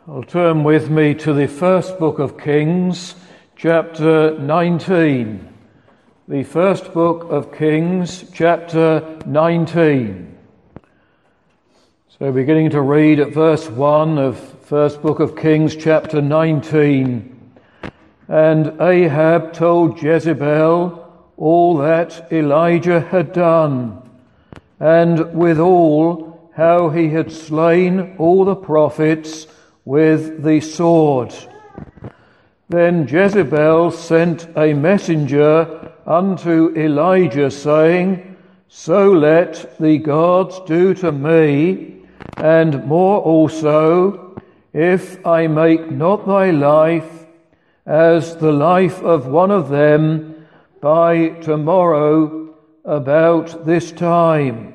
Well, turn with me to the first book of Kings, chapter 19. The first book of Kings, chapter 19. So beginning to read at verse 1 of first book of Kings, chapter 19. And Ahab told Jezebel all that Elijah had done, and withal how he had slain all the prophets with the sword. Then Jezebel sent a messenger unto Elijah, saying, So let the gods do to me, and more also, if I make not thy life as the life of one of them by tomorrow about this time.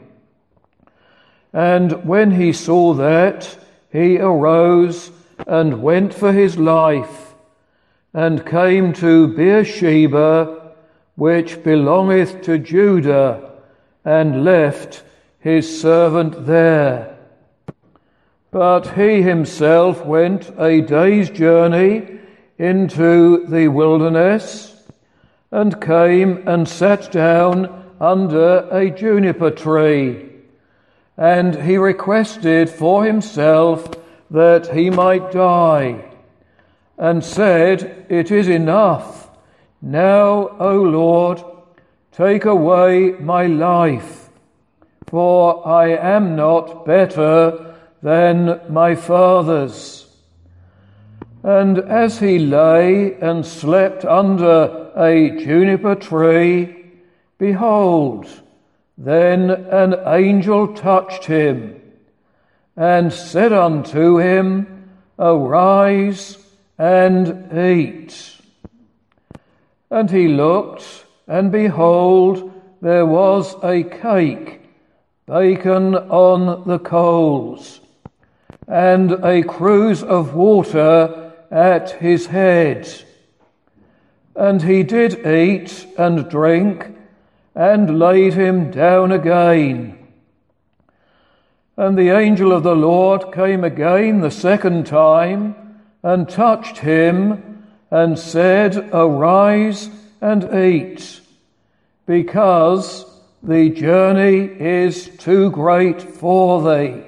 And when he saw that, he arose and went for his life, and came to Beersheba, which belongeth to Judah, and left his servant there. But he himself went a day's journey into the wilderness, and came and sat down under a juniper tree. And he requested for himself that he might die, and said, It is enough. Now, O Lord, take away my life, for I am not better than my fathers. And as he lay and slept under a juniper tree, behold, then an angel touched him, and said unto him, Arise and eat. And he looked, and behold, there was a cake baken on the coals, and a cruse of water at his head. And he did eat and drink, and laid him down again. And the angel of the Lord came again the second time, and touched him, and said, Arise and eat, because the journey is too great for thee.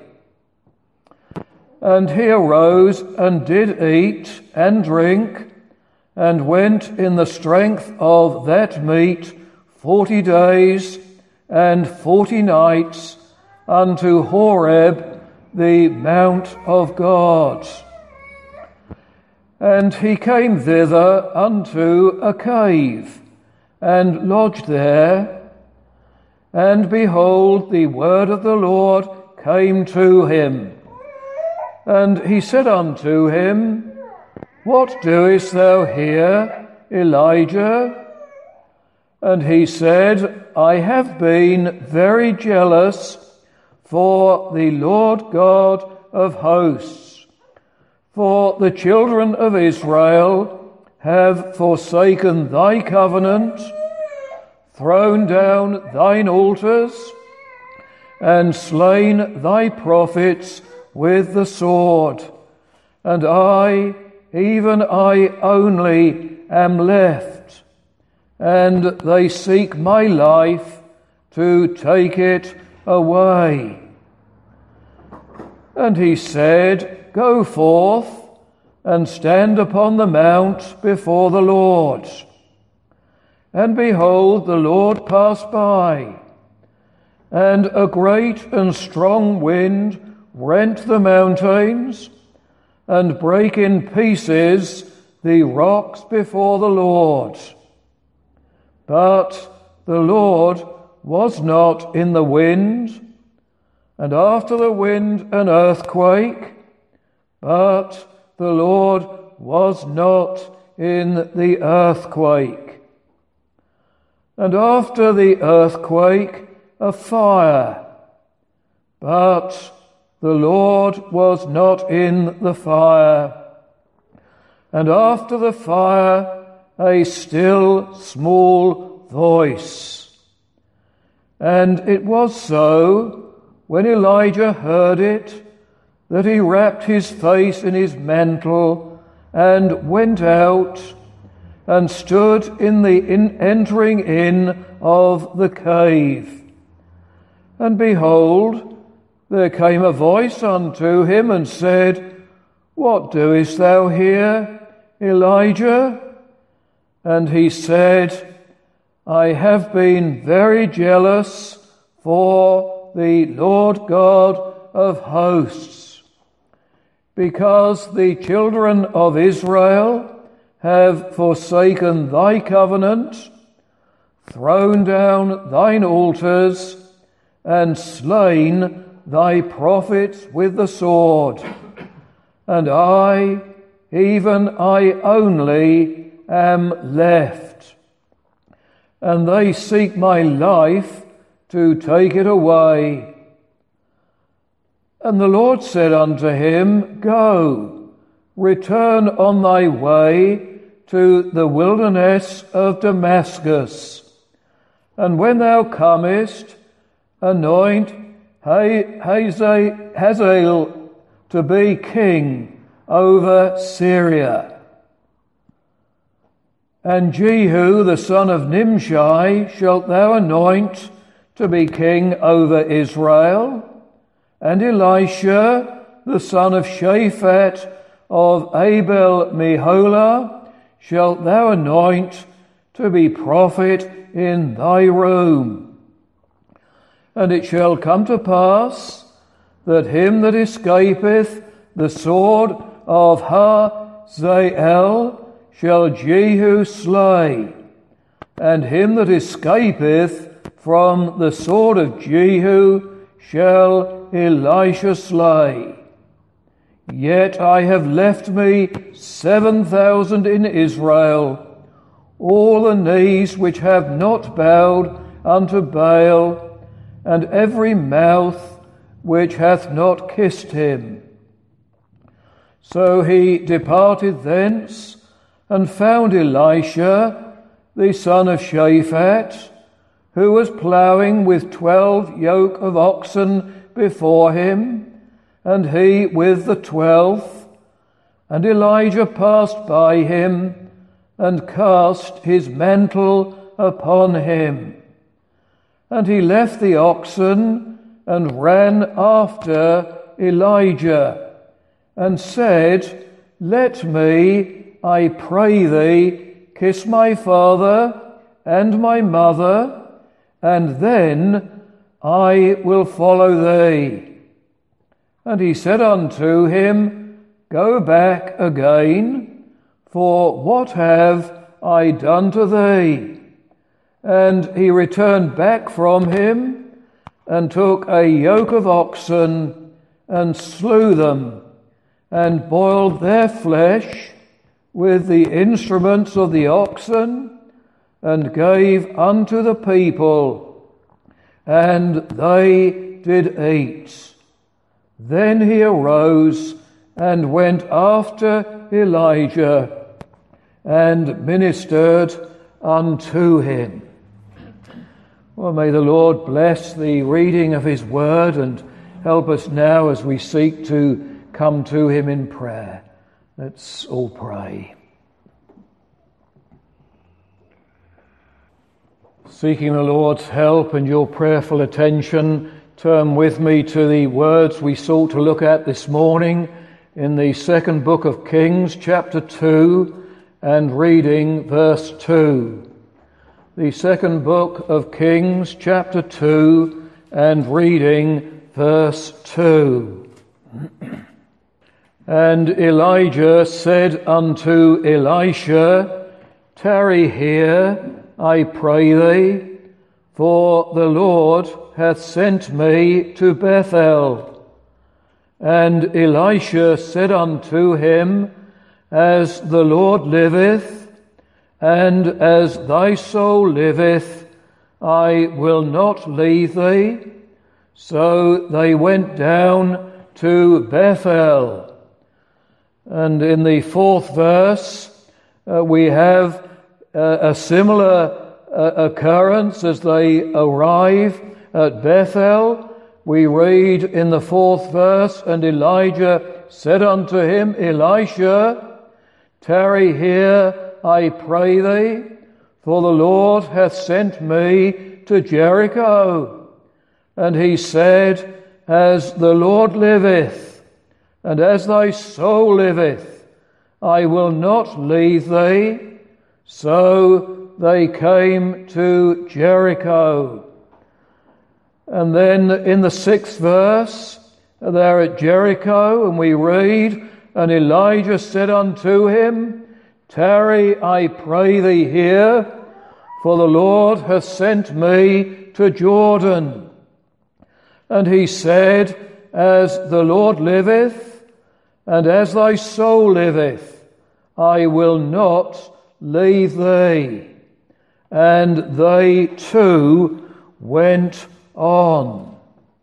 And he arose and did eat and drink, and went in the strength of that meat 40 days and 40 nights unto Horeb, the mount of God. And he came thither unto a cave, and lodged there. And behold, the word of the Lord came to him. And he said unto him, What doest thou here, Elijah? And he said, I have been very jealous for the Lord God of hosts. For the children of Israel have forsaken thy covenant, thrown down thine altars, and slain thy prophets with the sword. And I, even I only, am left. And they seek my life to take it away. And he said, Go forth and stand upon the mount before the Lord. And behold, the Lord passed by, and a great and strong wind rent the mountains, and brake in pieces the rocks before the Lord. But the Lord was not in the wind, and after the wind an earthquake, but the Lord was not in the earthquake. And after the earthquake a fire, but the Lord was not in the fire. And after the fire a still small voice. And it was so, when Elijah heard it, that he wrapped his face in his mantle and went out and stood in the entering in of the cave. And behold, there came a voice unto him and said, What doest thou here, Elijah? And he said, I have been very jealous for the Lord God of hosts, because the children of Israel have forsaken thy covenant, thrown down thine altars, and slain thy prophets with the sword. And I, even I only, am left. And they seek my life to take it away. And the Lord said unto him, Go, return on thy way to the wilderness of Damascus. And when thou comest, anoint Hazael to be king over Syria. And Jehu the son of Nimshi shalt thou anoint to be king over Israel. And Elisha the son of Shaphat of Abel-Meholah shalt thou anoint to be prophet in thy room. And it shall come to pass that him that escapeth the sword of Hazael shall Jehu slay, and him that escapeth from the sword of Jehu shall Elisha slay. Yet I have left me 7,000 in Israel, all the knees which have not bowed unto Baal, and every mouth which hath not kissed him. So he departed thence, and found Elisha, the son of Shaphat, who was ploughing with 12 yoke of oxen before him, and he with the 12th. And Elijah passed by him, and cast his mantle upon him. And he left the oxen, and ran after Elijah, and said, Let me, I pray thee, kiss my father and my mother, and then I will follow thee. And he said unto him, Go back again, for what have I done to thee? And he returned back from him, and took a yoke of oxen, and slew them, and boiled their flesh with the instruments of the oxen, and gave unto the people, and they did eat. Then he arose and went after Elijah, and ministered unto him. Well, may the Lord bless the reading of his word, and help us now as we seek to come to him in prayer. Let's all pray. Seeking the Lord's help and your prayerful attention, turn with me to the words we sought to look at this morning in the second book of Kings, chapter 2, and reading verse 2. The second book of Kings, chapter 2, and reading verse 2. And Elijah said unto Elisha, Tarry here, I pray thee, for the Lord hath sent me to Bethel. And Elisha said unto him, As the Lord liveth, and as thy soul liveth, I will not leave thee. So they went down to Bethel. And in the fourth verse, we have a similar occurrence as they arrive at Bethel. we read in the 4th verse, "And Elijah said unto him, Elisha, tarry here, I pray thee, for the Lord hath sent me to Jericho. And he said, As the Lord liveth, and as thy soul liveth, I will not leave thee." So they came to Jericho. And then in the 6th verse, they're at Jericho, and we read, "And Elijah said unto him, Tarry, I pray thee here, for the Lord hath sent me to Jordan. And he said, As the Lord liveth, and as thy soul liveth, I will not leave thee." And they too went on.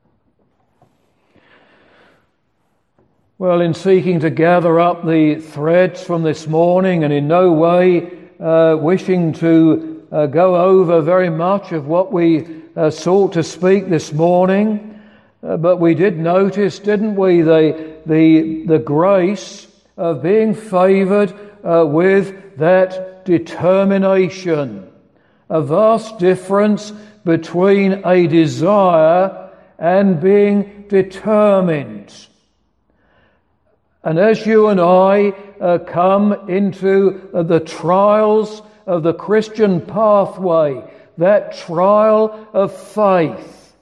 Well, in seeking to gather up the threads from this morning, and in no way wishing to go over very much of what we sought to speak this morning, but we did notice, didn't we, the grace of being favoured with that determination. A vast difference between a desire and being determined. And as you and I come into the trials of the Christian pathway, that trial of faith,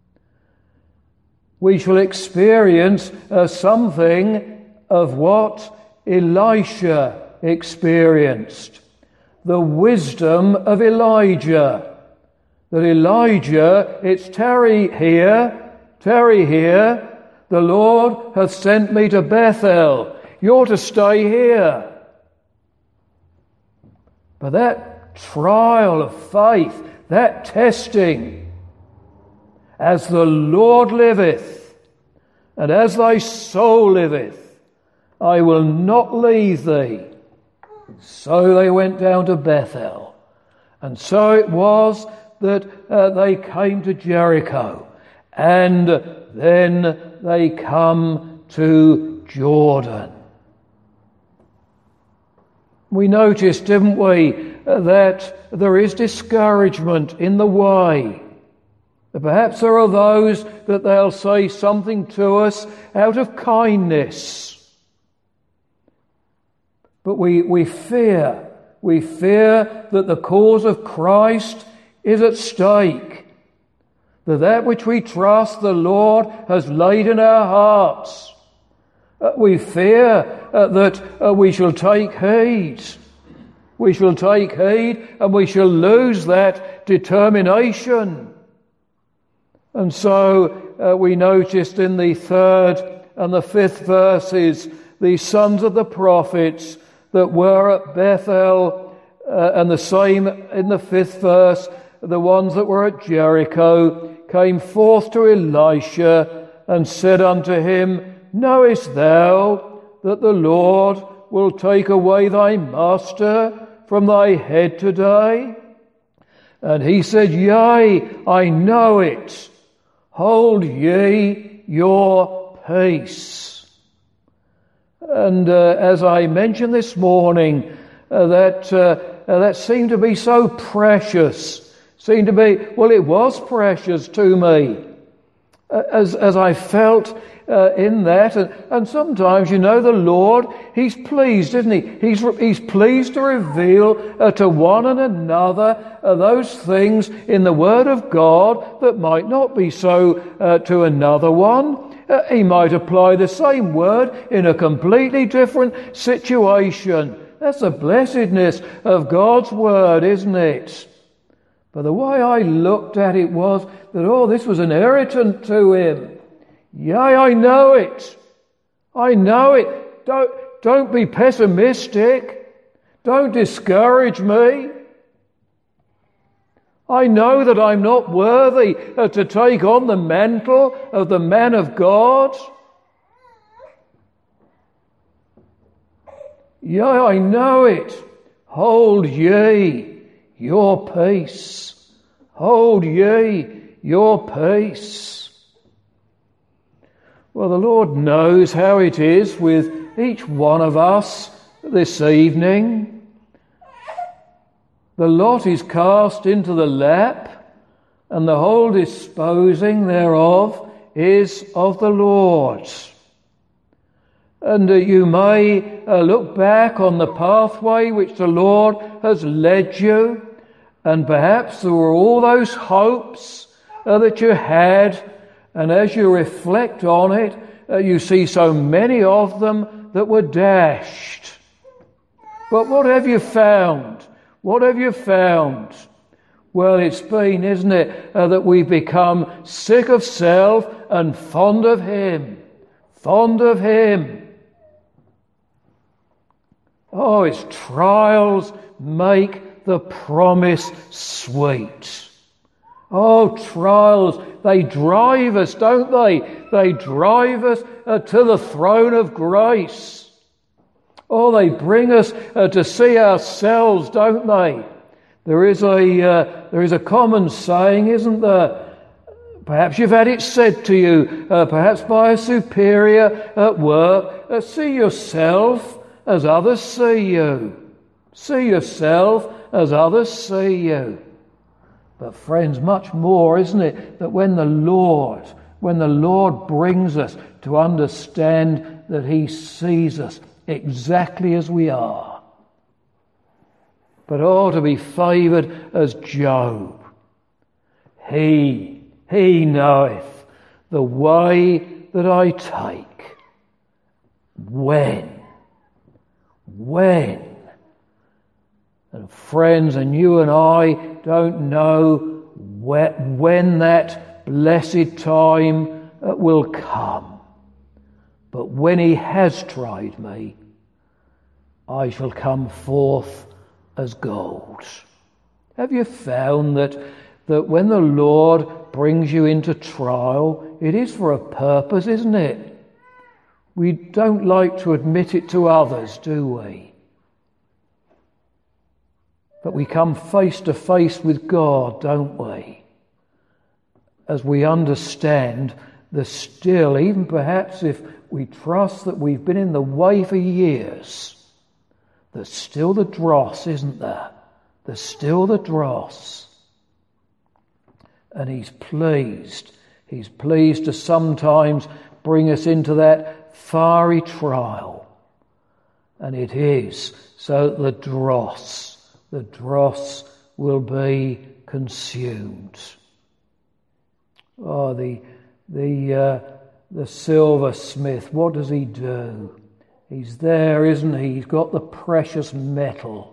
we shall experience something of what Elisha experienced. The wisdom of Elijah. That Elijah, it's tarry here, the Lord hath sent me to Bethel. You're to stay here. But that trial of faith, that testing, as the Lord liveth, and as thy soul liveth, I will not leave thee. So they went down to Bethel. And so it was that they came to Jericho. And then they come to Jordan. We noticed, didn't we, that there is discouragement in the way. Perhaps there are those that they'll say something to us out of kindness. But we fear that the cause of Christ is at stake. That which we trust the Lord has laid in our hearts. We fear that we shall take heed. We shall take heed and we shall lose that determination. And so we noticed in the 3rd and the 5th verses, the sons of the prophets that were at Bethel, and the same in the 5th verse, the ones that were at Jericho, came forth to Elisha and said unto him, Knowest thou that the Lord will take away thy master from thy head today? And he said, Yea, I know it. Hold ye your peace. And as I mentioned this morning, that seemed to be so precious. Seemed to be, well, it was precious to me. As I felt in that, and sometimes, the Lord, He's pleased, isn't He? He's pleased to reveal to one and another those things in the Word of God that might not be so to another one. He might apply the same word in a completely different situation. That's the blessedness of God's Word, isn't it? But the way I looked at it was that, this was an irritant to him. Yea, I know it. I know it. Don't be pessimistic. Don't discourage me. I know that I'm not worthy to take on the mantle of the man of God. Yea, I know it. Hold ye your peace. Hold ye your peace. Well, the Lord knows how it is with each one of us this evening. The lot is cast into the lap, and the whole disposing thereof is of the Lord. And you may look back on the pathway which the Lord has led you, and perhaps there were all those hopes that you had, and as you reflect on it, you see so many of them that were dashed. But what have you found? What have you found? Well, it's been, isn't it, that we've become sick of self and fond of Him. Fond of Him. Oh, its trials make the promise sweet. Oh, trials, they drive us, don't they? They drive us to the throne of grace. Oh, they bring us to see ourselves, don't they? There is a common saying, isn't there? Perhaps you've had it said to you, perhaps by a superior at work, see yourself as others see you. See yourself as others see you. But friends, much more, isn't it, that when the Lord brings us to understand that He sees us exactly as we are. But to be favoured as Job. He knoweth the way that I take. When? And friends, and you and I don't know when that blessed time will come. But when He has tried me, I shall come forth as gold. Have you found that when the Lord brings you into trial, it is for a purpose, isn't it? We don't like to admit it to others, do we? But we come face to face with God, don't we? As we understand the still, even perhaps if we trust that we've been in the way for years, there's still the dross, isn't there? There's still the dross. And He's pleased. He's pleased to sometimes bring us into that fiery trial. And it is so that the dross will be consumed. Oh, the silversmith, what does he do? He's there, isn't he? He's got the precious metal.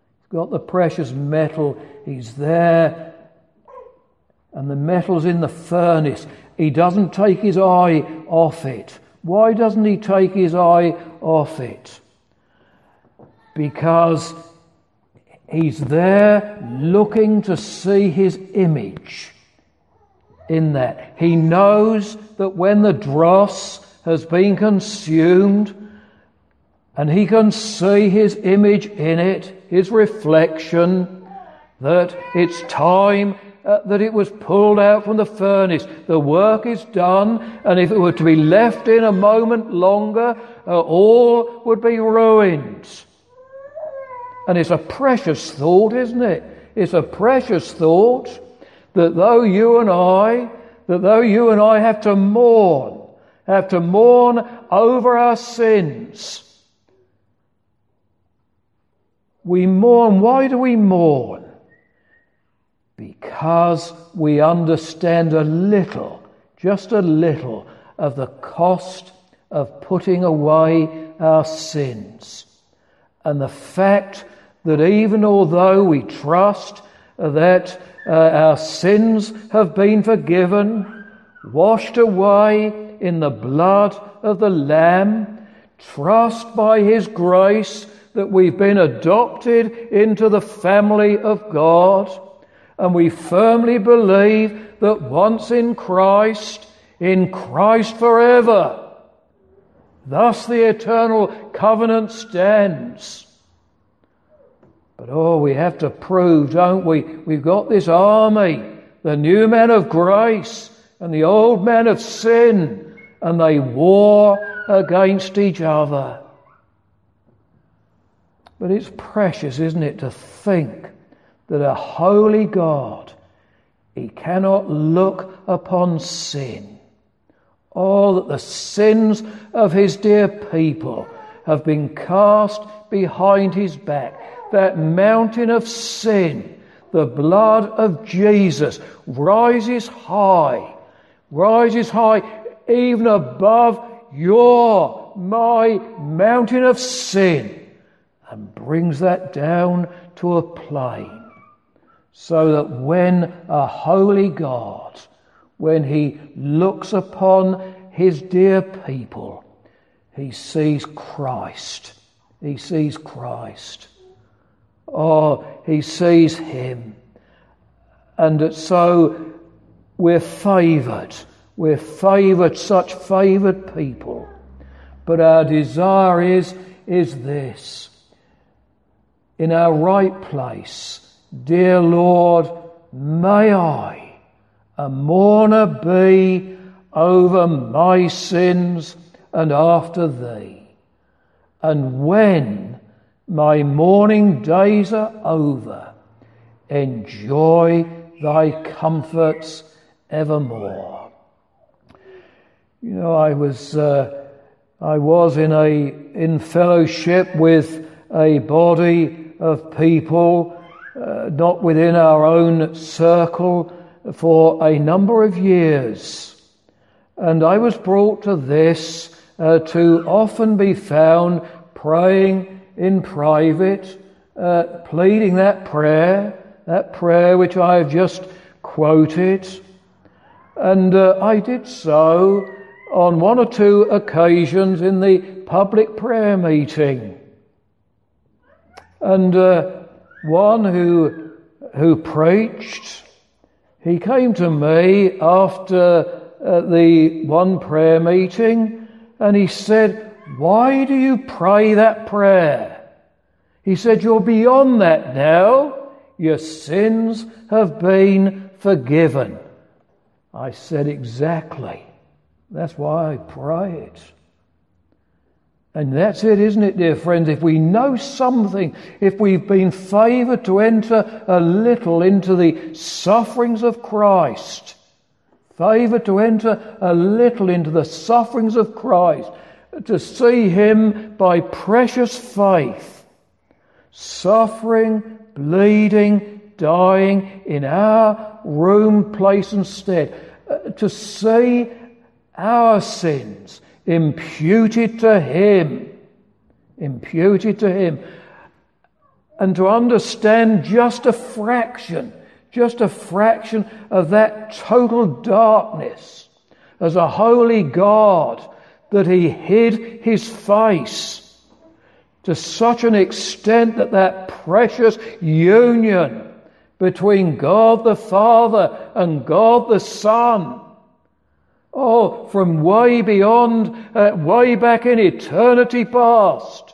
He's there, and the metal's in the furnace. He doesn't take his eye off it. Why doesn't he take his eye off it? Because he's there looking to see his image in that. He knows that when the dross has been consumed and he can see his image in it, his reflection, that it's time that it was pulled out from the furnace. The work is done, and if it were to be left in a moment longer, all would be ruined. And it's a precious thought, isn't it? It's a precious thought that though you and I have to mourn over our sins. We mourn. Why do we mourn? Because we understand a little, just a little, of the cost of putting away our sins. And the fact that even although we trust that our sins have been forgiven, washed away in the blood of the Lamb, trust by His grace that we've been adopted into the family of God, and we firmly believe that once in Christ forever. Thus the eternal covenant stands. But we have to prove, don't we? We've got this army, the new man of grace and the old man of sin, and they war against each other. But it's precious, isn't it, to think that a holy God, he cannot look upon sin. Oh, that the sins of his dear people have been cast behind his back. That mountain of sin, the blood of Jesus, rises high even above my mountain of sin, and brings that down to a plane, so that when a holy God, when he looks upon his dear people, he sees Christ. He sees Christ. Oh, he sees him. And so we're favoured. We're favoured, such favoured people. But our desire is this. In our right place, dear Lord, may I, a mourner be over my sins and after thee. And when my mourning days are over, enjoy thy comforts evermore. You know, I was in fellowship with a body of people, not within our own circle, for a number of years. And I was brought to this, to often be found praying in private, pleading that prayer which I have just quoted. And I did so on one or two occasions in the public prayer meeting. And one who preached, he came to me after the one prayer meeting, and he said, "Why do you pray that prayer?" He said, "You're beyond that now. Your sins have been forgiven." I said, "Exactly. That's why I pray it." And that's it, isn't it, dear friends? If we know something, if we've been favoured to enter a little into the sufferings of Christ, favoured to enter a little into the sufferings of Christ, to see him by precious faith, suffering, bleeding, dying in our room, place and stead, to see our sins imputed to him, and to understand just a fraction of that total darkness as a holy God, that he hid his face to such an extent that precious union between God the Father and God the Son, from way beyond, way back in eternity past,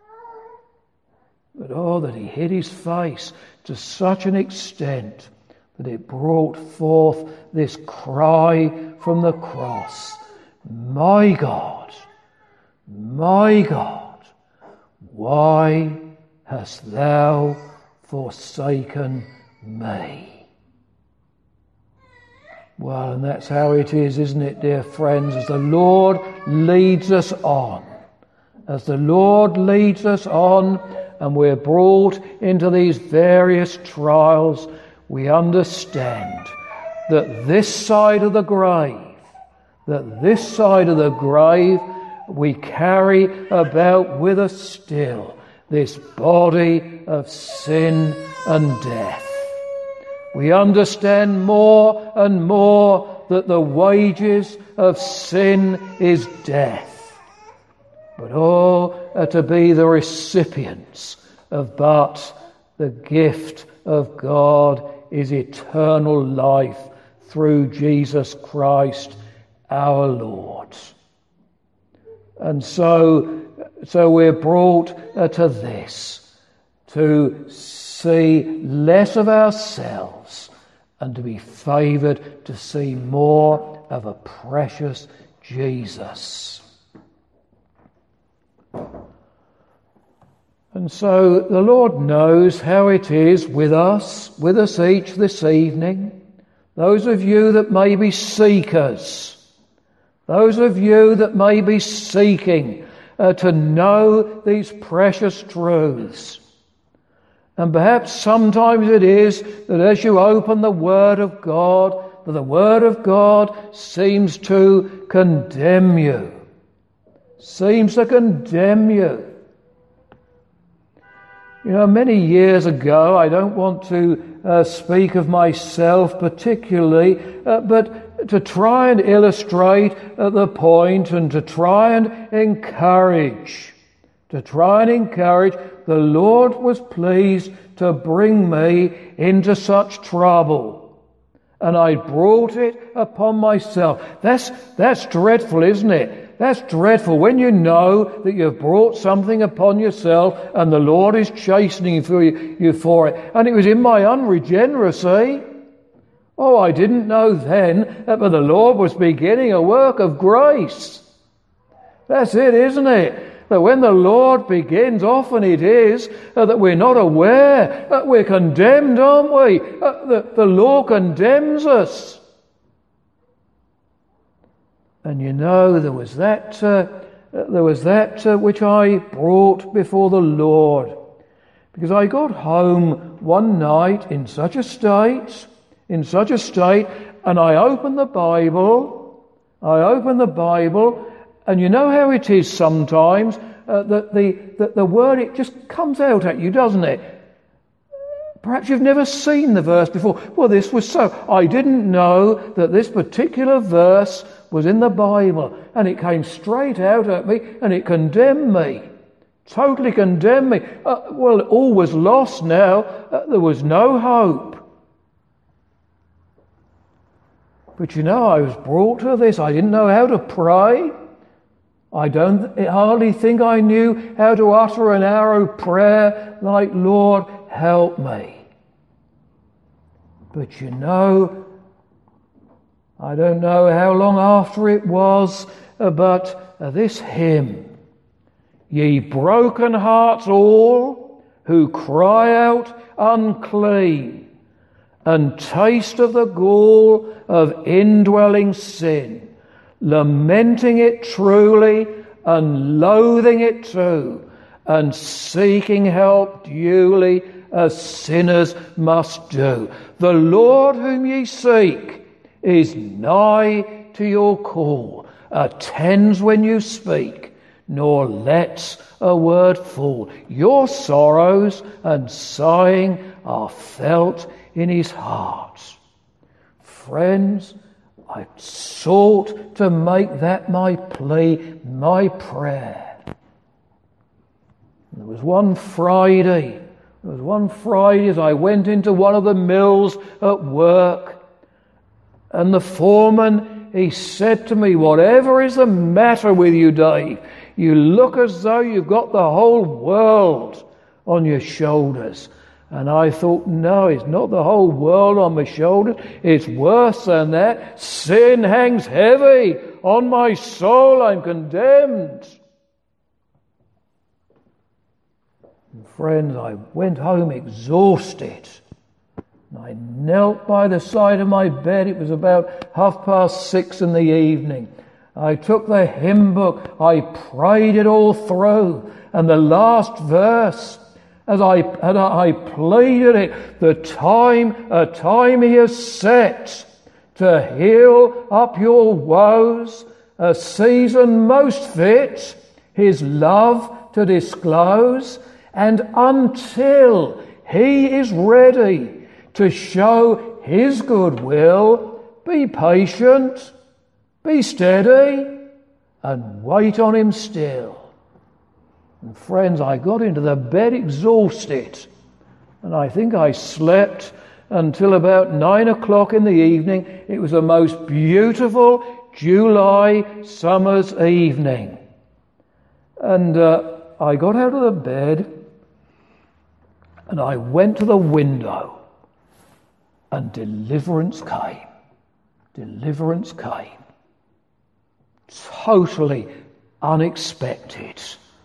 that he hid his face to such an extent that it brought forth this cry from the cross, my God, why hast thou forsaken me?" Well, and that's how it is, isn't it, dear friends? As the Lord leads us on, and we're brought into these various trials, we understand that this side of the grave, we carry about with us still this body of sin and death. We understand more and more that the wages of sin is death, but all are to be the recipients of but the gift of God is eternal life through Jesus Christ our Lord. And so we're brought to this, to see less of ourselves and to be favoured to see more of a precious Jesus. And so the Lord knows how it is with us each this evening. Those of you that may be seekers, those of you that may be seeking to know these precious truths. And perhaps sometimes it is that as you open the Word of God, that the Word of God seems to condemn you. Seems to condemn you. You know, many years ago, I don't want to speak of myself particularly, but to try and illustrate the point and to try and encourage, the Lord was pleased to bring me into such trouble. And I brought it upon myself. That's dreadful, isn't it? That's dreadful when you know that you've brought something upon yourself and the Lord is chastening you for it. And it was in my unregeneracy. Oh, I didn't know then, but the Lord was beginning a work of grace. That's it, isn't it? That when the Lord begins, often it is that we're not aware, that we're condemned, aren't we? The law condemns us. And you know, there was that which I brought before the Lord. Because I got home one night in such a state, and I opened the Bible, and you know how it is sometimes, that the word, it just comes out at you, doesn't it? Perhaps you've never seen the verse before. Well, this was so. I didn't know that this particular verse was in the Bible, and it came straight out at me, and it condemned me. Totally condemned me. Well, all was lost now. There was no hope. But you know, I was brought to this. I didn't know how to pray. I hardly think I knew how to utter an arrow prayer like, Lord, help me. But you know, I don't know how long after it was, but this hymn, ye broken hearts all, who cry out unclean, and taste of the gall of indwelling sin, lamenting it truly, and loathing it too, and seeking help duly, as sinners must do. The Lord whom ye seek is nigh to your call, attends when you speak, nor lets a word fall. Your sorrows and sighing are felt in his heart. Friends, I sought to make that my plea, my prayer. There was one Friday as I went into one of the mills at work, and the foreman, he said to me, whatever is the matter with you, Dave? You look as though you've got the whole world on your shoulders. And I thought, no, it's not the whole world on my shoulders. It's worse than that. Sin hangs heavy on my soul. I'm condemned. And friends, I went home exhausted. I knelt by the side of my bed. It was about 6:30 in the evening. I took the hymn book. I prayed it all through. And the last verse, as I pleaded it, a time he has set to heal up your woes, a season most fit his love to disclose, and until he is ready to show his goodwill, be patient, be steady, and wait on him still. And friends, I got into the bed exhausted, and I think I slept until about 9 o'clock in the evening. It was the most beautiful July summer's evening. And I got out of the bed, and I went to the window, and deliverance came. Deliverance came. totally unexpected.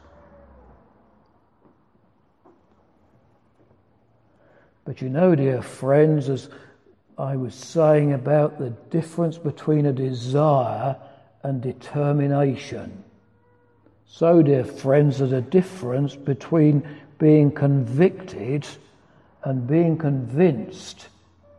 But you know, dear friends, as I was saying about the difference between a desire and determination, so, dear friends, there's a difference between being convicted and being convinced.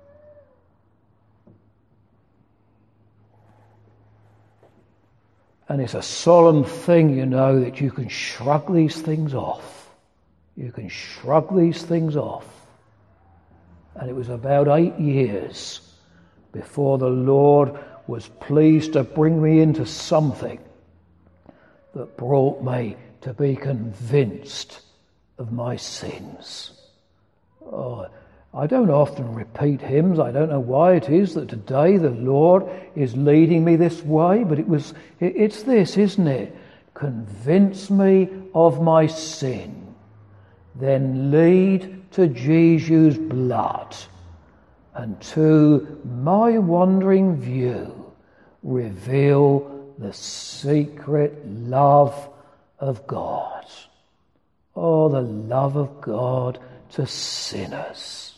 And it's a solemn thing, you know, that you can shrug these things off. You can shrug these things off. And it was about 8 years before the Lord was pleased to bring me into something that brought me to be convinced of my sins. Oh, I don't often repeat hymns. I don't know why it is that today the Lord is leading me this way, but it's this, isn't it? Convince me of my sin, then lead to Jesus' blood, and to my wandering view reveal the secret love of God. Oh, the love of God to sinners.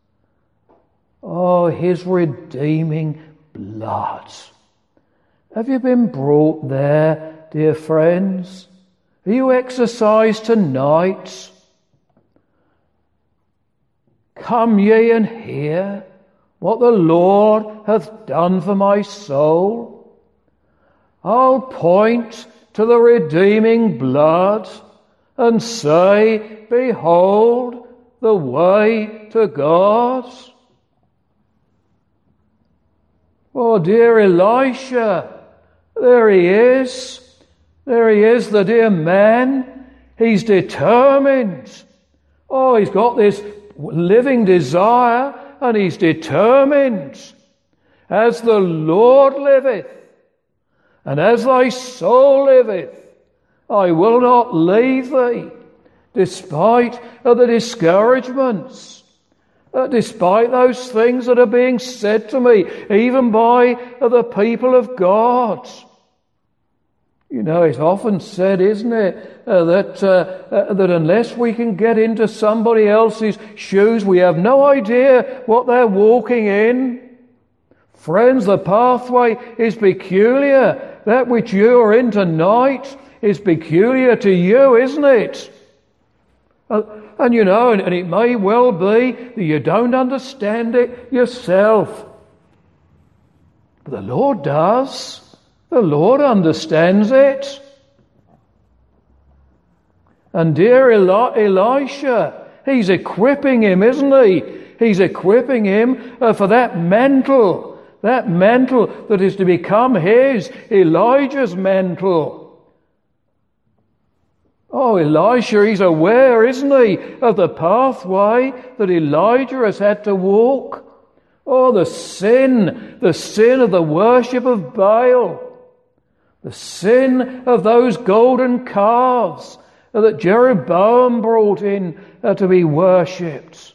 Oh, his redeeming blood. Have you been brought there, dear friends? Are you exercised tonight? Come ye and hear what the Lord hath done for my soul. I'll point to the redeeming blood and say, behold the way to God. Oh, dear Elisha, there he is. There he is, the dear man. He's determined. Oh, he's got this living desire and he's determined. As the Lord liveth, and as thy soul liveth, I will not leave thee, despite of the discouragements, despite those things that are being said to me, even by the people of God. You know, it's often said, isn't it, that unless we can get into somebody else's shoes, we have no idea what they're walking in. Friends, the pathway is peculiar. That which you are in tonight is peculiar to you, isn't it? And you know, and it may well be that you don't understand it yourself. But the Lord does. The Lord understands it. And dear Elisha, he's equipping him, isn't he? He's equipping him for that mantle that is to become his, Elijah's mantle. Oh, Elisha, he's aware, isn't he, of the pathway that Elijah has had to walk. Oh, the sin of the worship of Baal. The sin of those golden calves that Jeroboam brought in to be worshipped.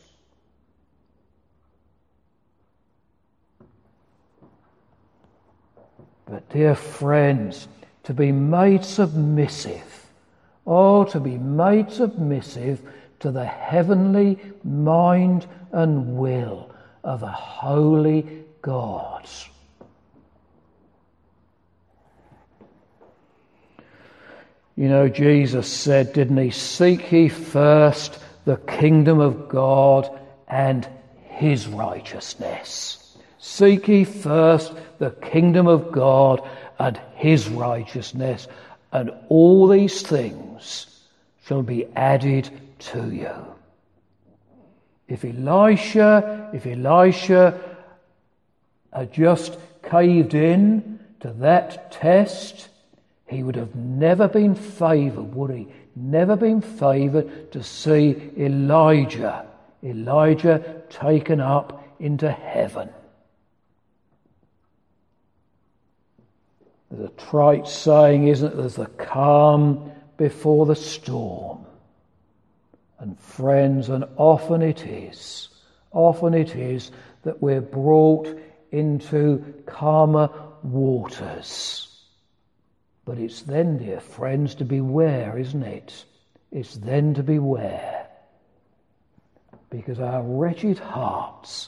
But dear friends, to be made submissive, to be made submissive to the heavenly mind and will of a holy God. You know, Jesus said, didn't he, seek ye first the kingdom of God and his righteousness. Seek ye first the kingdom of God and his righteousness, and all these things shall be added to you. If Elisha had just caved in to that test, he would have never been favoured, would he? Never been favoured to see Elijah taken up into heaven. There's a trite saying, isn't it? There's the calm before the storm. And friends, and often it is that we're brought into calmer waters. But it's then, dear friends, to beware, isn't it? It's then to beware. Because our wretched hearts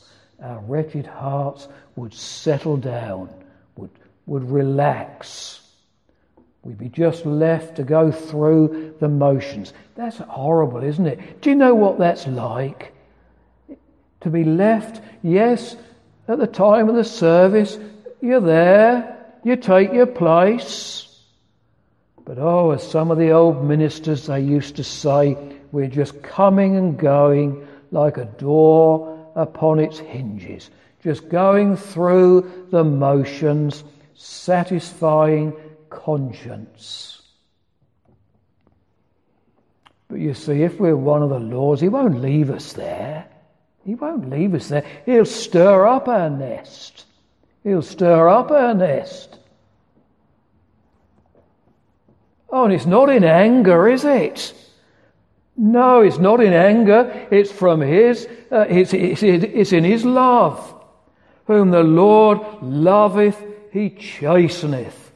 would settle down, would relax. We'd be just left to go through the motions. That's horrible, isn't it? Do you know what that's like? To be left, yes, at the time of the service, you're there, you take your place. But as some of the old ministers, they used to say, we're just coming and going like a door upon its hinges, just going through the motions, satisfying conscience. But you see, if we're one of the Lord's, he won't leave us there. He won't leave us there. He'll stir up our nest. He'll stir up our nest. Oh, and it's not in anger, is it? No, it's not in anger. It's from it's in his love. Whom the Lord loveth, he chasteneth.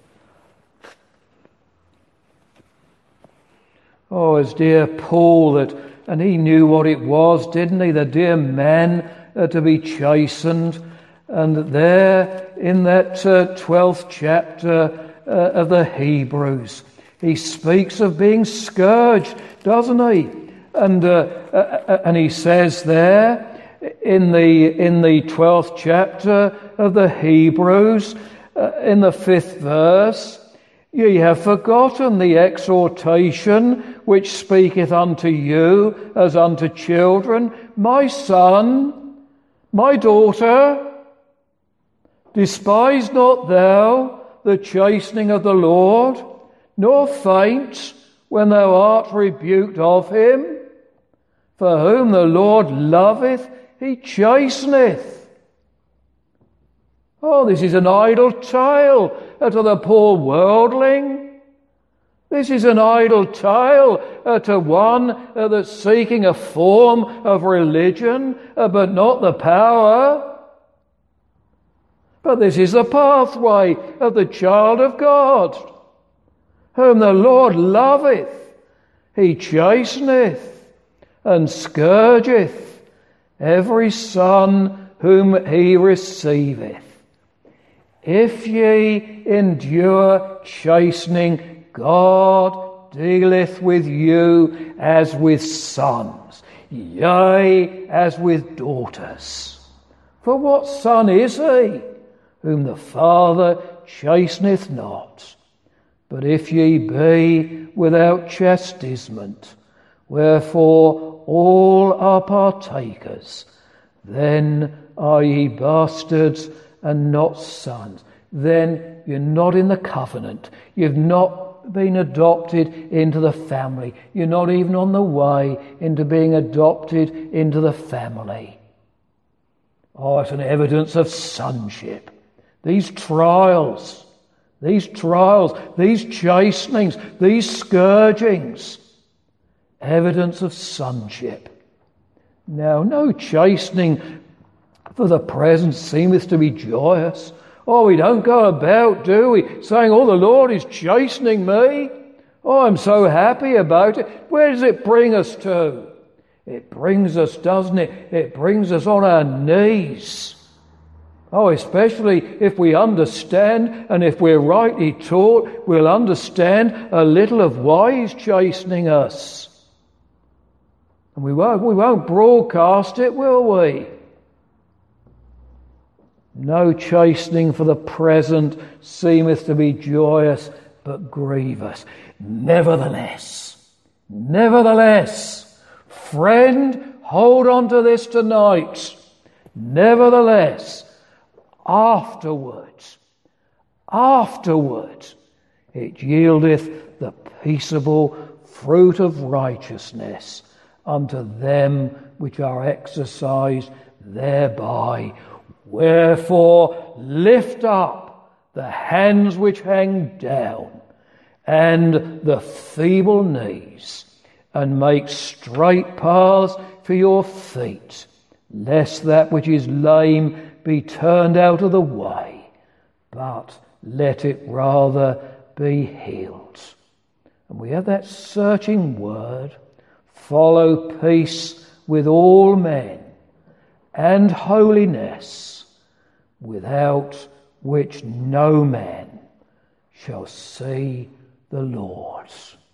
Oh, as dear Paul, and he knew what it was, didn't he? The dear man to be chastened. And there in that 12th chapter of the Hebrews, he speaks of being scourged, doesn't he? And he says there in the 12th chapter of the Hebrews, in the 5th verse, ye have forgotten the exhortation which speaketh unto you as unto children. My son, my daughter, despise not thou the chastening of the Lord, nor faint when thou art rebuked of him. For whom the Lord loveth, he chasteneth. Oh, this is an idle tale to the poor worldling. This is an idle tale to one that's seeking a form of religion, but not the power. But this is the pathway of the child of God. Whom the Lord loveth, he chasteneth, and scourgeth every son whom he receiveth. If ye endure chastening, God dealeth with you as with sons, yea, as with daughters. For what son is he whom the Father chasteneth not? But if ye be without chastisement, wherefore all are partakers, then are ye bastards and not sons. Then you're not in the covenant. You've not been adopted into the family. You're not even on the way into being adopted into the family. Oh, it's an evidence of sonship. These trials, these chastenings, these scourgings, evidence of sonship. Now, no chastening for the present seemeth to be joyous. Oh, we don't go about, do we, saying, oh, the Lord is chastening me. Oh, I'm so happy about it. Where does it bring us to? It brings us, doesn't it? It brings us on our knees. Oh, especially if we understand, and if we're rightly taught, we'll understand a little of why he's chastening us. And we won't broadcast it, will we? No chastening for the present seemeth to be joyous, but grievous. Nevertheless, friend, hold on to this tonight. Nevertheless, afterwards, it yieldeth the peaceable fruit of righteousness unto them which are exercised thereby. Wherefore lift up the hands which hang down, and the feeble knees, and make straight paths for your feet, lest that which is lame be turned out of the way, but let it rather be healed. And we have that searching word, follow peace with all men and holiness, without which no man shall see the Lord.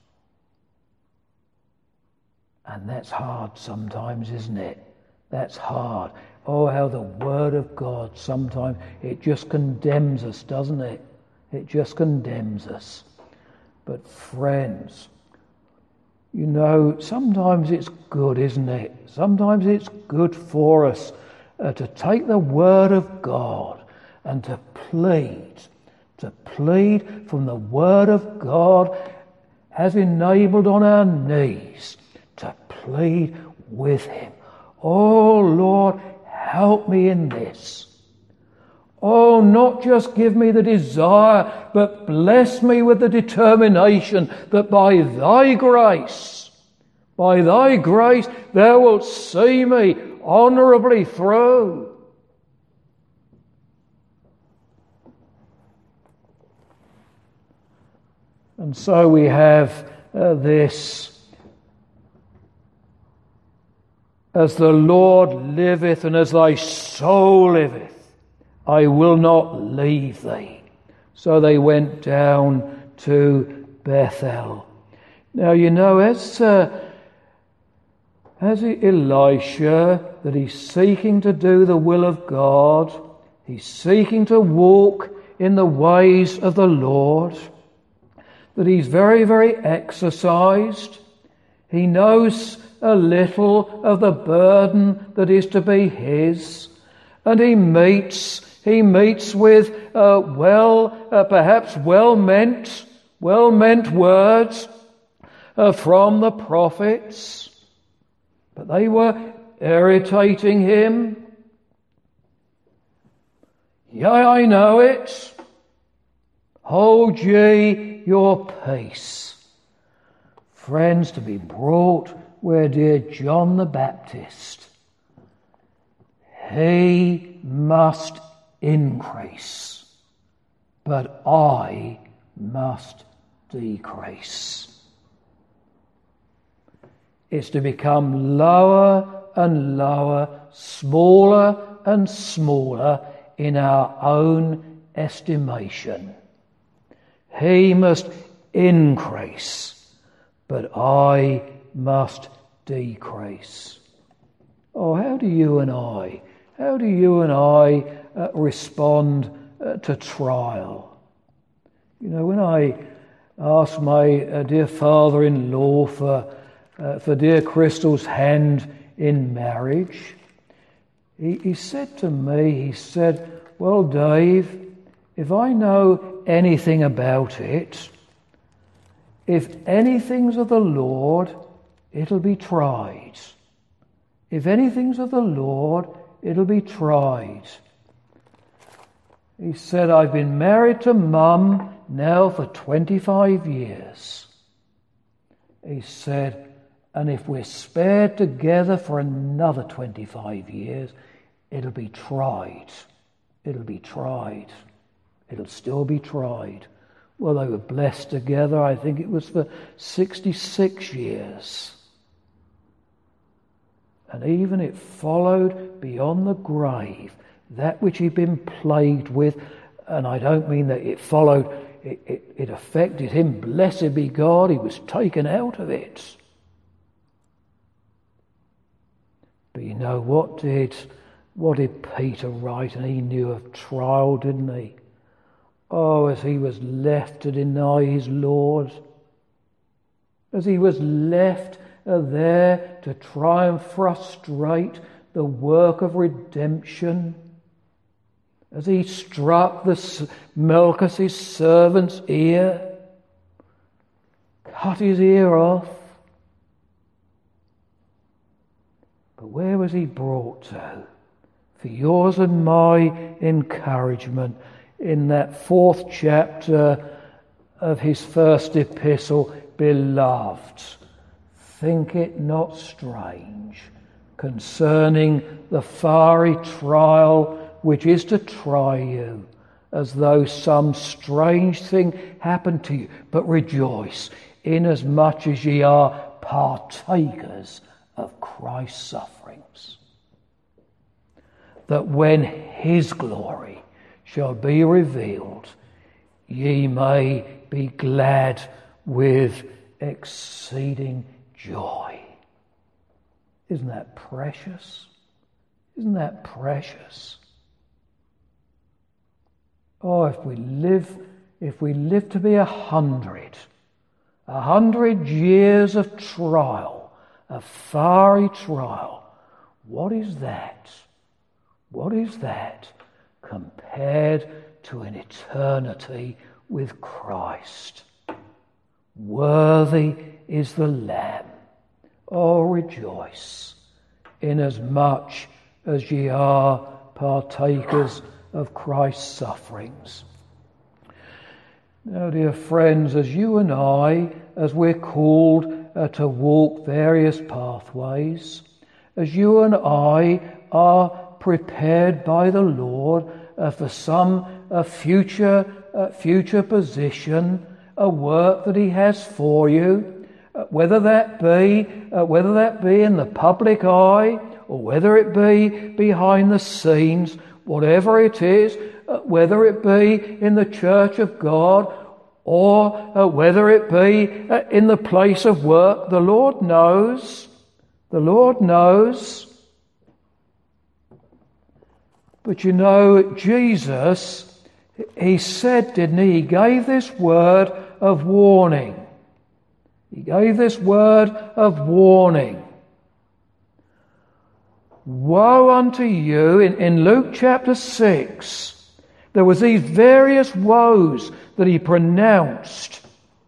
And that's hard sometimes, isn't it? That's hard. Oh, how the Word of God sometimes, it just condemns us, doesn't it? It just condemns us. But friends, you know, sometimes it's good, isn't it? Sometimes it's good for us to take the Word of God and to plead from the Word of God as enabled on our knees, to plead with Him. Oh Lord, help me in this. Oh, not just give me the desire, but bless me with the determination that by thy grace, thou wilt see me honourably through. And so we have this. As the Lord liveth and as thy soul liveth, I will not leave thee. So they went down to Bethel. Now, you know, as Elisha, that he's seeking to do the will of God, he's seeking to walk in the ways of the Lord, that he's very, very exercised. He knows a little of the burden that is to be his, and he meets with perhaps well-meant words from the prophets, but they were irritating him. Yea, I know it. Hold ye your peace. Friends, to be brought where dear John the Baptist, he must increase, but I must decrease. It's to become lower and lower, smaller and smaller in our own estimation. He must increase, but I must decrease. Oh, how do you and I respond to trial? You know, when I asked my dear father-in-law for dear Crystal's hand in marriage, he said to me, well, Dave, if I know anything about it, if anything's of the Lord, it'll be tried. If anything's of the Lord, it'll be tried. He said, I've been married to Mum now for 25 years. He said, and if we're spared together for another 25 years, it'll be tried. It'll be tried. It'll still be tried. Well, they were blessed together, I think it was for 66 years. And even it followed beyond the grave that which he'd been plagued with. And I don't mean that it followed, it affected him. Blessed be God, he was taken out of it. But you know, what did Peter write? And he knew of trial, didn't he? Oh, as he was left to deny his Lord, as he was left there to try and frustrate the work of redemption, as he struck Malchus' servant's ear, cut his ear off. But where was he brought to? For yours and my encouragement, in that 4th chapter of his first epistle, beloved, think it not strange concerning the fiery trial which is to try you, as though some strange thing happened to you, but rejoice, inasmuch as ye are partakers of Christ's sufferings, that when his glory shall be revealed, ye may be glad with exceeding joy. Isn't that precious? Isn't that precious? Oh, if we live to be 100 years of trial, a fiery trial, what is that? What is that compared to an eternity with Christ? Worthy is the Lamb. Oh, rejoice, inasmuch as ye are partakers of Christ's sufferings. Now, dear friends, as you and I, as we're called to walk various pathways, as you and I are prepared by the Lord for some future position, a work that he has for you, whether that be in the public eye or whether it be behind the scenes, whatever it is, whether it be in the church of God or whether it be in the place of work, the Lord knows. The Lord knows. But you know, Jesus, he said, didn't he? He gave this word of warning. He gave this word of warning. Woe unto you, in Luke chapter 6, there was these various woes that he pronounced.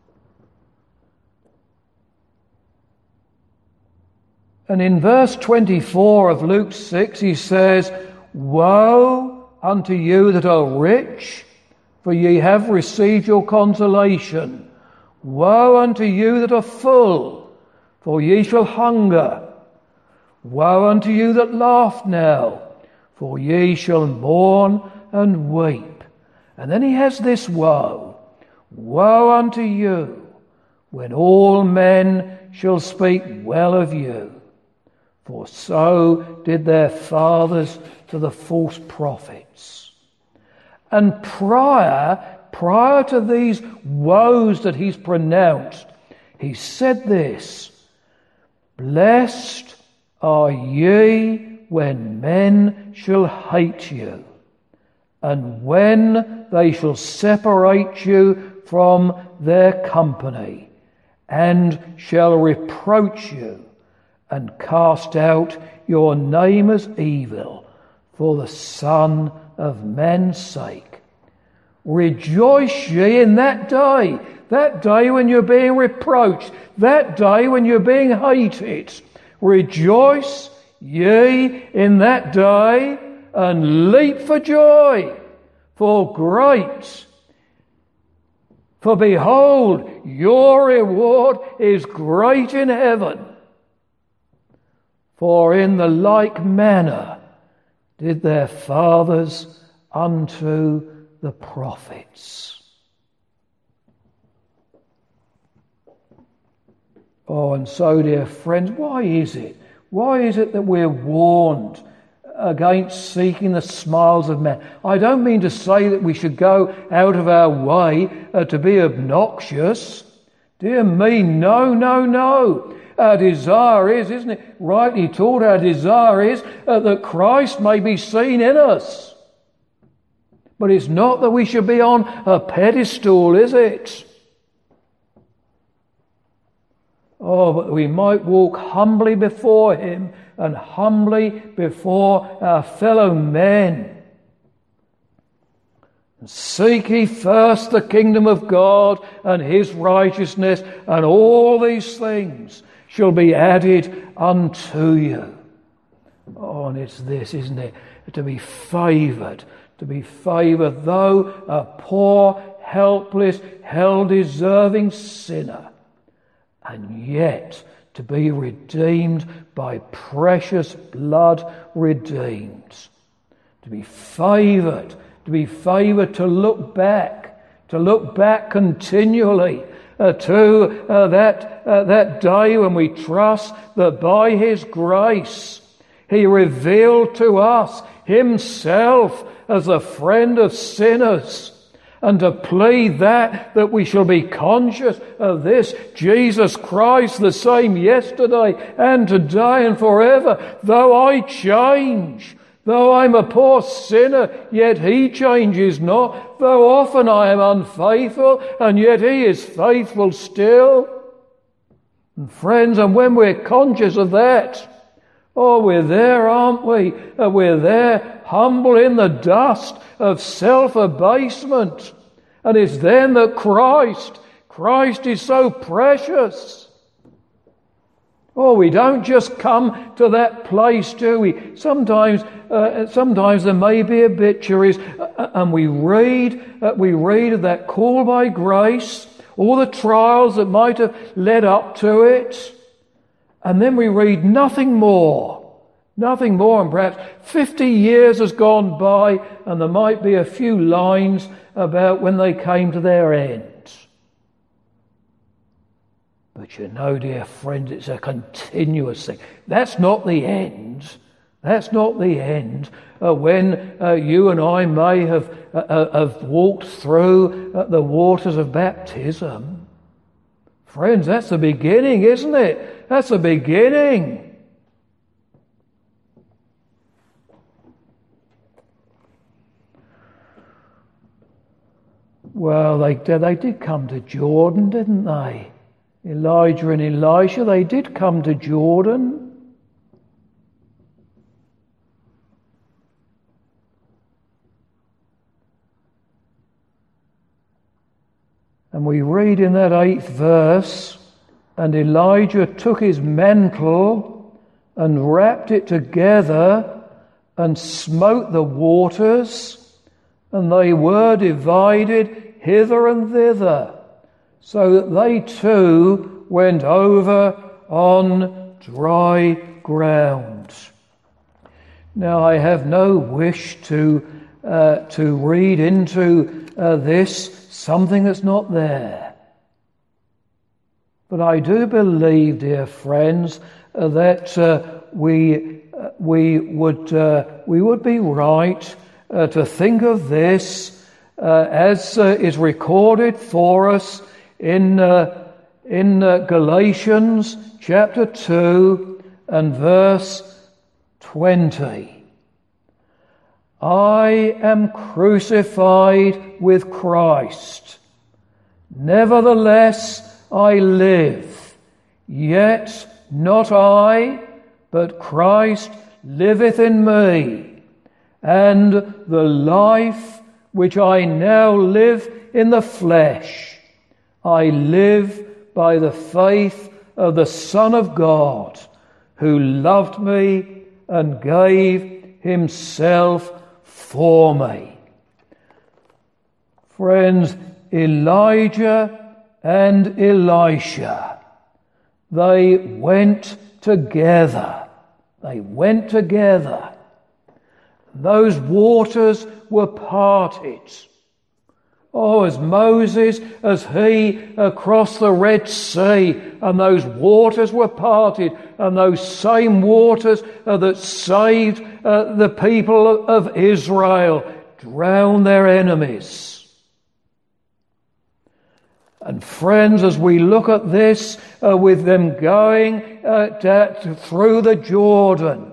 And in verse 24 of Luke 6, he says, Woe unto you that are rich, for ye have received your consolation. Woe unto you that are full, for ye shall hunger. Woe unto you that laugh now, for ye shall mourn and weep. And then he has this woe. Woe unto you, when all men shall speak well of you. For so did their fathers to the false prophets. And prior to these woes that he's pronounced, he said this, Blessed are ye when men shall hate you, and when they shall separate you from their company, and shall reproach you, and cast out your name as evil for the Son of Man's sake. Rejoice ye in that day when you're being reproached, that day when you're being hated. Rejoice ye in that day and leap for joy, for behold, your reward is great in heaven. For in the like manner did their fathers unto the prophets. Oh, and so, dear friends, why is it that we're warned against seeking the smiles of men? I don't mean to say that we should go out of our way to be obnoxious. Dear me, no. Our desire is, isn't it? Rightly taught, our desire is that Christ may be seen in us. But it's not that we should be on a pedestal, is it? Oh, but we might walk humbly before him and humbly before our fellow men. Seek ye first the kingdom of God and his righteousness, and all these things shall be added unto you. Oh, and it's this, isn't it? To be favoured, though a poor, helpless, hell-deserving sinner, and yet to be redeemed by precious blood redeemed. To be favoured to be favoured, to look back continually to that day when we trust that by His grace He revealed to us Himself as a friend of sinners, and to plead that we shall be conscious of this: Jesus Christ, the same yesterday and today and forever. Though I change, though I'm a poor sinner, yet He changes not. Though often I am unfaithful, and yet He is faithful still. And friends, and when we're conscious of that, we're there, aren't we? We're there, humble in the dust of self-abasement. And it's then that Christ is so precious. We don't just come to that place, do we? Sometimes there may be obituaries, and we read of that call by grace, all the trials that might have led up to it, and then we read nothing more, and perhaps 50 years has gone by, and there might be a few lines about when they came to their end. But you know, dear friend, it's a continuous thing. That's not the end. That's not the end. When you and I may have walked through the waters of baptism. Friends, that's the beginning, isn't it? That's the beginning. Well, they did come to Jordan, didn't they? Elijah and Elisha, they did come to Jordan. And we read in that 8th verse, and Elijah took his mantle and wrapped it together and smote the waters, and they were divided hither and thither, so that they too went over on dry ground. Now, I have no wish to read into this something that's not there. But I do believe, dear friends, that we would be right to think of this as is recorded for us in Galatians chapter 2 and verse 20. I am crucified with Christ. Nevertheless I live, yet not I, but Christ liveth in me. And the life which I now live in the flesh, I live by the faith of the Son of God, who loved me and gave himself for me. Friends, Elijah and Elisha, they went together. Those waters were parted. As Moses, as he crossed the Red Sea, and those waters were parted, and those same waters that saved the people of Israel drowned their enemies. And friends, as we look at this, with them going through the Jordan,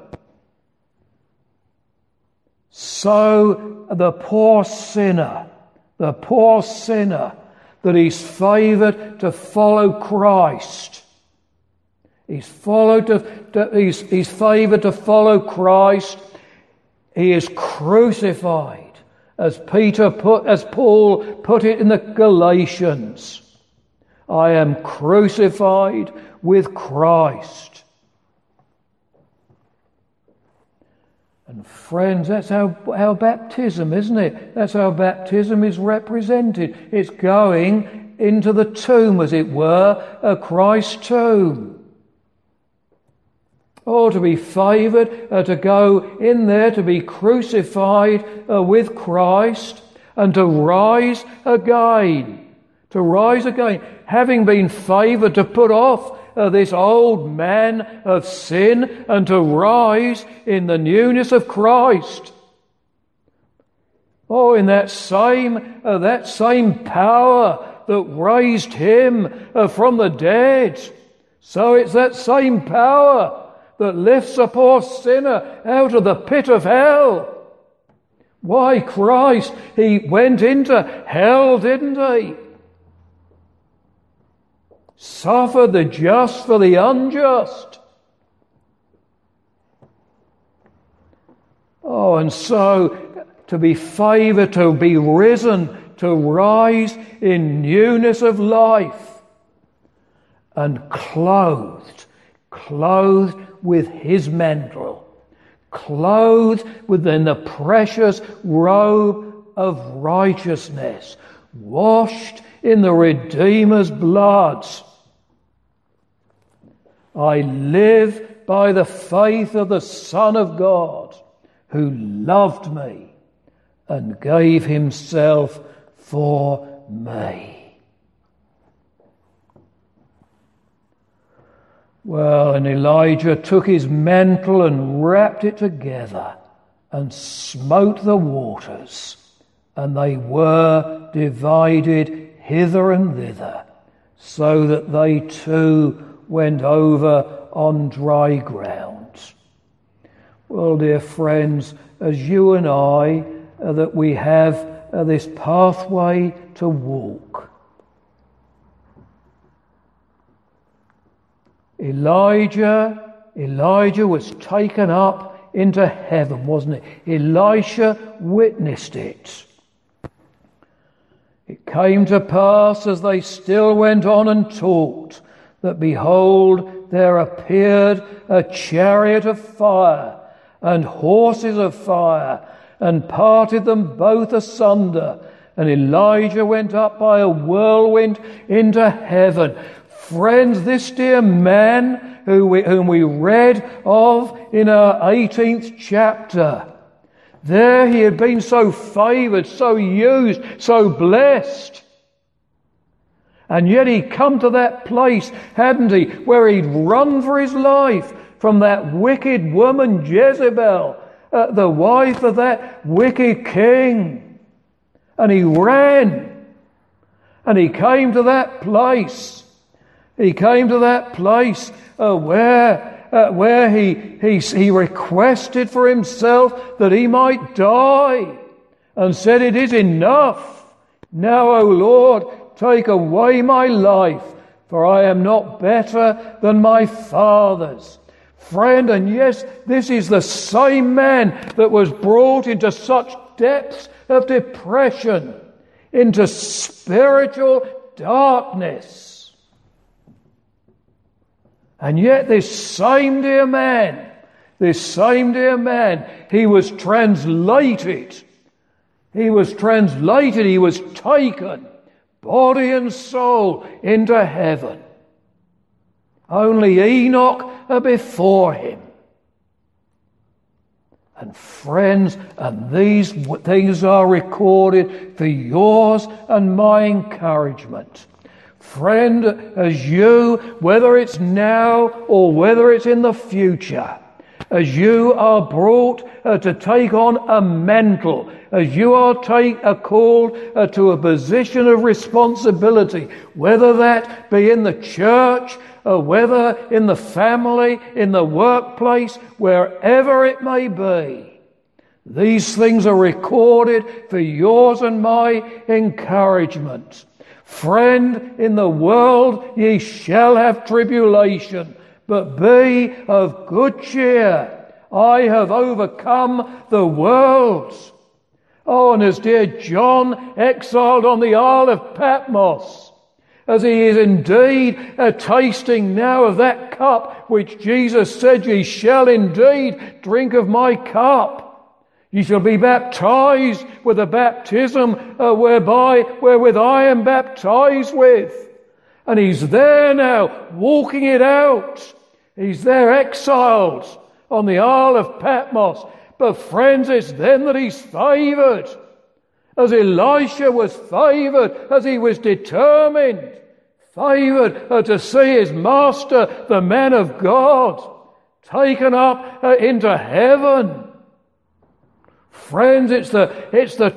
so the poor sinner that he's favoured to follow Christ. He's favoured to follow Christ. He is crucified, as Paul put it in the Galatians. I am crucified with Christ. And friends, that's our baptism, isn't it? That's how baptism is represented. It's going into the tomb, as it were, Christ's tomb. Oh, to be favoured, to go in there, to be crucified with Christ, and to rise again. To rise again, having been favoured, to put off this old man of sin and to rise in the newness of Christ. Oh, in that same power that raised him from the dead. So it's that same power that lifts a poor sinner out of the pit of hell. Why, Christ, he went into hell, didn't he? Suffered the just for the unjust. Oh, and so to be favoured, to be risen, to rise in newness of life, and clothed with his mantle, clothed within the precious robe of righteousness, washed in the Redeemer's blood. I live by the faith of the Son of God, who loved me and gave himself for me. Well, and Elijah took his mantle and wrapped it together and smote the waters, and they were divided hither and thither, so that they too went over on dry ground. Well, dear friends, as you and I, that we have this pathway to walk. Elijah was taken up into heaven, wasn't it? Elisha witnessed it. It came to pass as they still went on and talked, that behold, there appeared a chariot of fire and horses of fire, and parted them both asunder. And Elijah went up by a whirlwind into heaven. Friends, this dear man whom we read of in our 18th chapter, there he had been so favoured, so used, so blessed. And yet he'd come to that place, hadn't he, where he'd run for his life from that wicked woman Jezebel, the wife of that wicked king. And he ran. And he came to that place. He came to that place where he requested for himself that he might die, and said, "It is enough. Now, O Lord, take away my life, for I am not better than my fathers." Friend, and yes, this is the same man that was brought into such depths of depression, into spiritual darkness. And yet this same dear man, he was translated. He was taken, body and soul, into heaven. Only Enoch before him. And friends, and these things are recorded for yours and my encouragement. Friend, as you, whether it's now or whether it's in the future, as you are brought to take on a mantle, as you are called to a position of responsibility, whether that be in the church, or whether in the family, in the workplace, wherever it may be, these things are recorded for yours and my encouragement. Friend, in the world ye shall have tribulation, but be of good cheer. I have overcome the world. Oh, and as dear John, exiled on the Isle of Patmos, as he is indeed tasting now of that cup which Jesus said, "Ye shall indeed drink of my cup. Ye shall be baptized with a baptism wherewith I am baptized with." And he's there now, walking it out. He's there exiled on the Isle of Patmos. But friends, it's then that he's favoured. As Elisha was favoured, as he was determined, favoured to see his master, the man of God, taken up into heaven. Friends, it's the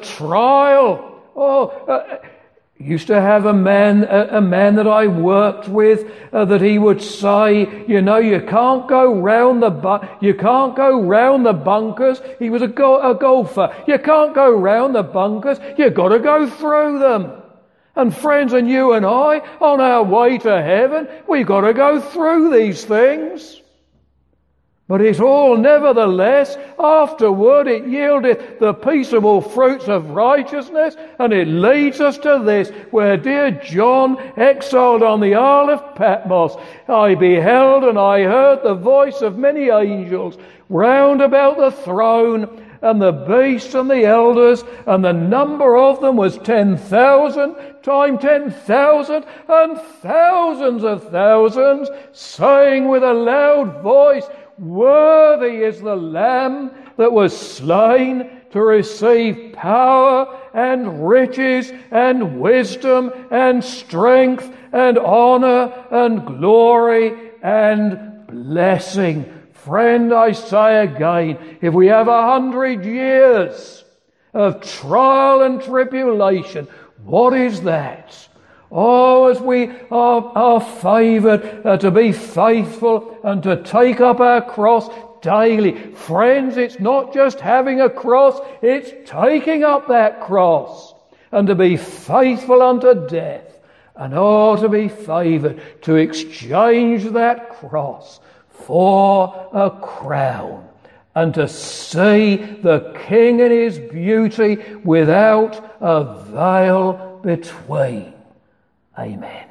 trial. Used to have a man that I worked with that he would say, you can't go round the bunkers. He was a golfer. You can't go round the bunkers. You've got to go through them. And friends, and you and I, on our way to heaven, we've got to go through these things. But it's all, nevertheless, afterward it yieldeth the peaceable fruits of righteousness, and it leads us to this, where dear John, exiled on the Isle of Patmos, I beheld and I heard the voice of many angels round about the throne, and the beast and the elders, and the number of them was 10,000 times 10,000 and thousands of thousands, saying with a loud voice, Worthy is the Lamb that was slain to receive power and riches and wisdom and strength and honour and glory and blessing. Friend, I say again, if we have 100 years of trial and tribulation, what is that? Oh, as we are favoured to be faithful and to take up our cross daily. Friends, it's not just having a cross, it's taking up that cross and to be faithful unto death. And to be favoured to exchange that cross for a crown and to see the King in his beauty without a veil between. Amen.